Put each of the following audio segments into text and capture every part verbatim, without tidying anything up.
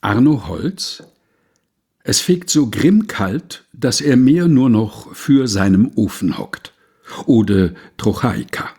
Arno Holz: Es fegt so grimmkalt, dass er mehr nur noch für seinem Ofen hockt. Ode Trochaika.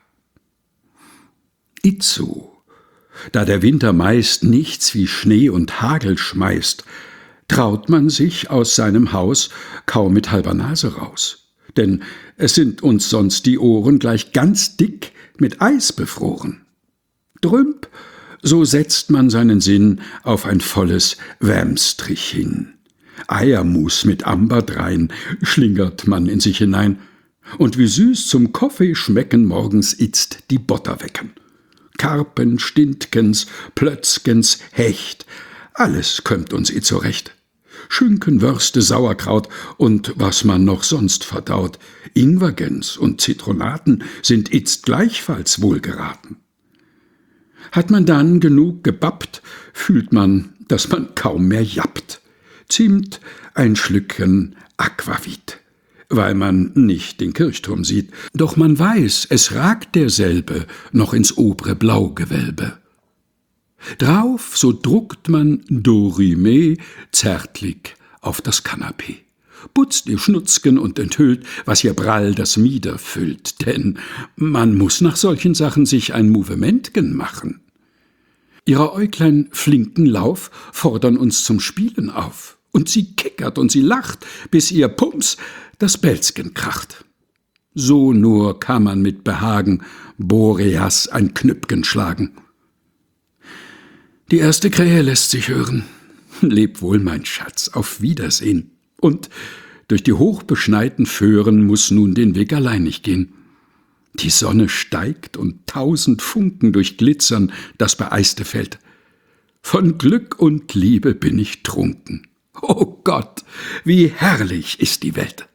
Itzo, da der Winter meist nichts wie Schnee und Hagel schmeißt, traut man sich aus seinem Haus kaum mit halber Nase raus. Denn es sind uns sonst die Ohren gleich ganz dick mit Eis befroren. Drümp, so setzt man seinen Sinn auf ein volles Wärmstrich hin. Eiermus mit Amberdrein schlingert man in sich hinein. Und wie süß zum Kaffee schmecken morgens itzt die Botter wecken. Karpen, Stintkens, Plötzkens, Hecht, alles kömmt uns itzo recht. Schinken, Würste, Sauerkraut und was man noch sonst verdaut. Ingwergens und Zitronaten sind itzt gleichfalls wohlgeraten. Hat man dann genug gebappt, fühlt man, dass man kaum mehr jappt. Zimt ein Schlückchen Aquavit, weil man nicht den Kirchturm sieht, doch man weiß, es ragt derselbe noch ins obre Blaugewölbe. Drauf, so druckt man Dorime zärtlich auf das Kanapee, putzt ihr Schnutzgen und enthüllt, was ihr Brall das Mieder füllt, denn man muß nach solchen Sachen sich ein Movementgen machen. Ihre Äuglein flinken Lauf fordern uns zum Spielen auf, und sie kickert und sie lacht, bis ihr Pumps das Bälzgen kracht. So nur kann man mit Behagen Boreas ein Knüppgen schlagen. Die erste Krähe lässt sich hören. Leb wohl, mein Schatz, auf Wiedersehen. Und durch die hochbeschneiten Föhren muß nun den Weg alleinig gehen. Die Sonne steigt und tausend Funken durchglitzern das beeiste Feld. Von Glück und Liebe bin ich trunken. O Gott, wie herrlich ist die Welt!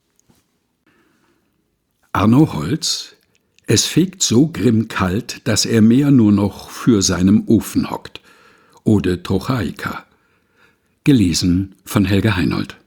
Arno Holz: Es fegt so grimmkalt, dass er mehr nur noch für seinem Ofen hockt. Ode Trochaika. Gelesen von Helga Heinold.